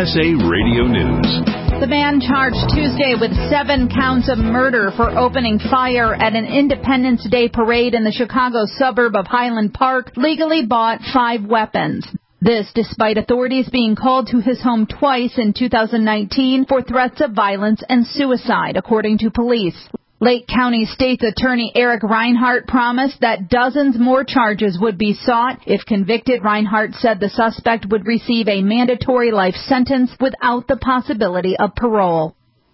USA Radio News. The man charged Tuesday with 7 counts of murder for opening fire at an Independence Day parade in the Chicago suburb of Highland Park legally bought 5 weapons. This despite authorities being called to his home twice in 2019 for threats of violence and suicide, according to police. Lake County State's Attorney Eric Reinhart promised that dozens more charges would be sought. If convicted, Reinhart said the suspect would receive a mandatory life sentence without the possibility of parole.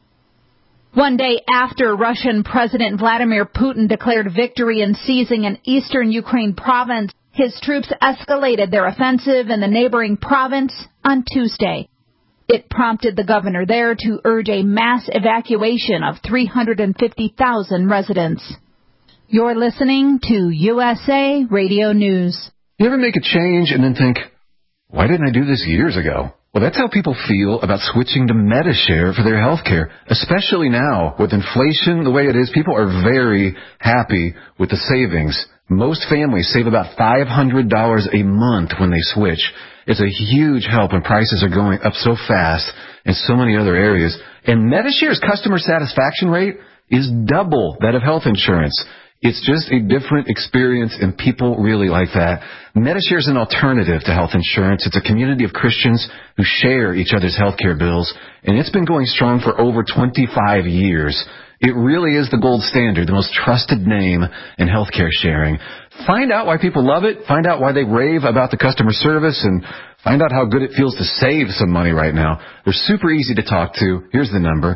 One day after Russian President Vladimir Putin declared victory in seizing an eastern Ukraine province, his troops escalated their offensive in the neighboring province on Tuesday. It prompted the governor there to urge a mass evacuation of 350,000 residents. You're listening to USA Radio News. You ever make a change and then think, why didn't I do this years ago? Well, that's how people feel about switching to Medi-Share for their health care, especially now. With inflation the way it is, people are very happy with the savings. Most families save about $500 a month when they switch. It's a huge help when prices are going up so fast in so many other areas. And Medi-Share's customer satisfaction rate is double that of health insurance. It's just a different experience, and people really like that. Medi-Share is an alternative to health insurance. It's a community of Christians who share each other's health care bills, and it's been going strong for over 25 years. It really is the gold standard, the most trusted name in healthcare sharing. Find out why people love it. Find out why they rave about the customer service, and find out how good it feels to save some money right now. They're super easy to talk to. Here's the number,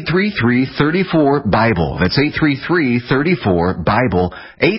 833-34-BIBLE. That's 833-34-BIBLE,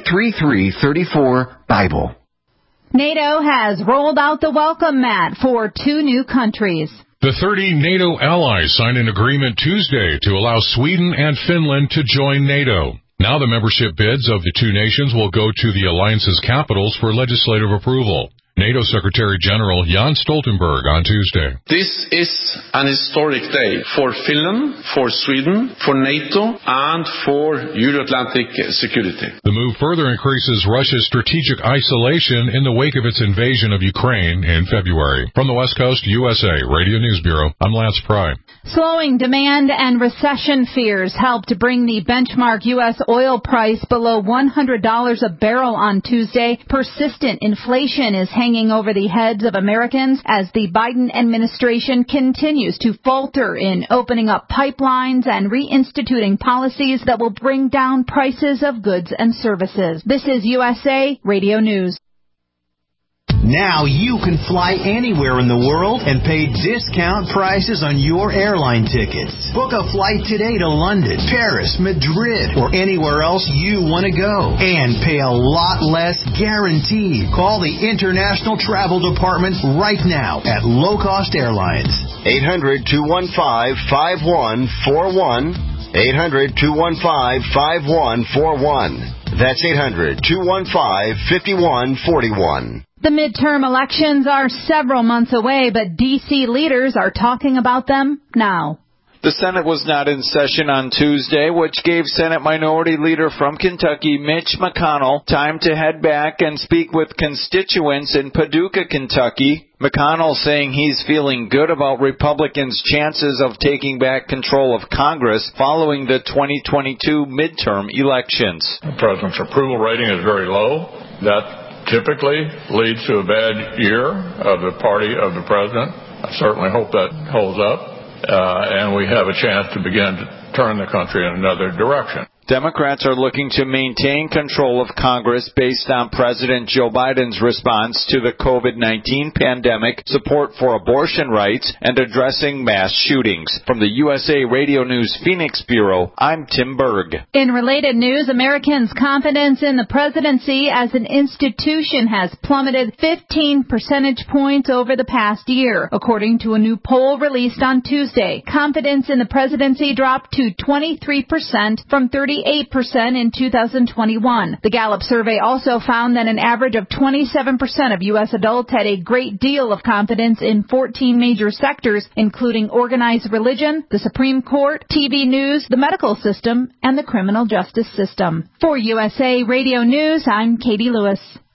833-34-BIBLE. NATO has rolled out the welcome mat for 2 new countries. The 30 NATO allies signed an agreement Tuesday to allow Sweden and Finland to join NATO. Now the membership bids of the 2 nations will go to the alliance's capitals for legislative approval. NATO Secretary General Jens Stoltenberg on Tuesday. This is an historic day for Finland, for Sweden, for NATO, and for Euro-Atlantic security. The move further increases Russia's strategic isolation in the wake of its invasion of Ukraine in February. From the West Coast, USA Radio News Bureau, I'm Lance Pry. Slowing demand and recession fears helped bring the benchmark U.S. oil price below $100 a barrel on Tuesday. Persistent inflation is hanging over the heads of Americans as the Biden administration continues to falter in opening up pipelines and reinstituting policies that will bring down prices of goods and services. This is USA Radio News. Now you can fly anywhere in the world and pay discount prices on your airline tickets. Book a flight today to London, Paris, Madrid, or anywhere else you want to go. And pay a lot less guaranteed. Call the International Travel Department right now at Low Cost Airlines. 800-215-5141. 800-215-5141. That's 800-215-5141. The midterm elections are several months away, but D.C. leaders are talking about them now. The Senate was not in session on Tuesday, which gave Senate Minority Leader from Kentucky, Mitch McConnell, time to head back and speak with constituents in Paducah, Kentucky. McConnell saying he's feeling good about Republicans' chances of taking back control of Congress following the 2022 midterm elections. The president's approval rating is very low. That typically leads to a bad year of the party of the president. I certainly hope that holds up, and we have a chance to begin to turn the country in another direction. Democrats are looking to maintain control of Congress based on President Joe Biden's response to the COVID-19 pandemic, support for abortion rights, and addressing mass shootings. From the USA Radio News Phoenix Bureau, I'm Tim Berg. In related news, Americans' confidence in the presidency as an institution has plummeted 15 percentage points over the past year, according to a new poll released on Tuesday. Confidence in the presidency dropped to 23% from 38% in 2021. The Gallup survey also found that an average of 27% of U.S. adults had a great deal of confidence in 14 major sectors, including organized religion, the Supreme Court, TV news, the medical system, and the criminal justice system. For USA Radio News, I'm Katie Lewis.